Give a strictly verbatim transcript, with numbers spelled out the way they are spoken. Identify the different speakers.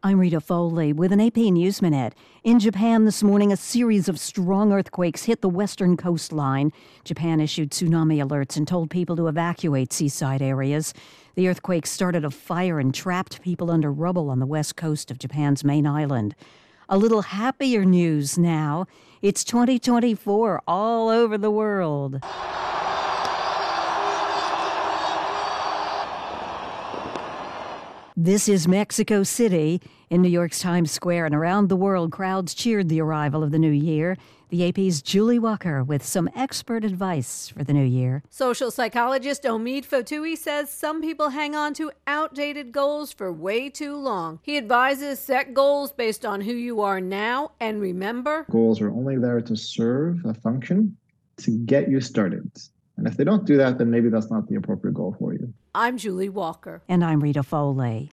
Speaker 1: I'm Rita Foley with an A P News Minute. In Japan this morning, a series of strong earthquakes hit the western coastline. Japan issued tsunami alerts and told people to evacuate seaside areas. The earthquake started a fire and trapped people under rubble on the west coast of Japan's main island. A little happier news now. It's twenty twenty-four all over the world. This is Mexico City. In New York's Times Square and around the world, crowds cheered the arrival of the new year. The A P's Julie Walker with some expert advice for the new year.
Speaker 2: Social psychologist Omid Fotouhi says some people hang on to outdated goals for way too long. He advises set goals based on who you are now, and remember,
Speaker 3: goals are only there to serve a function to get you started. And if they don't do that, then maybe that's not the appropriate goal for you.
Speaker 2: I'm Julie Walker.
Speaker 1: And I'm Rita Foley.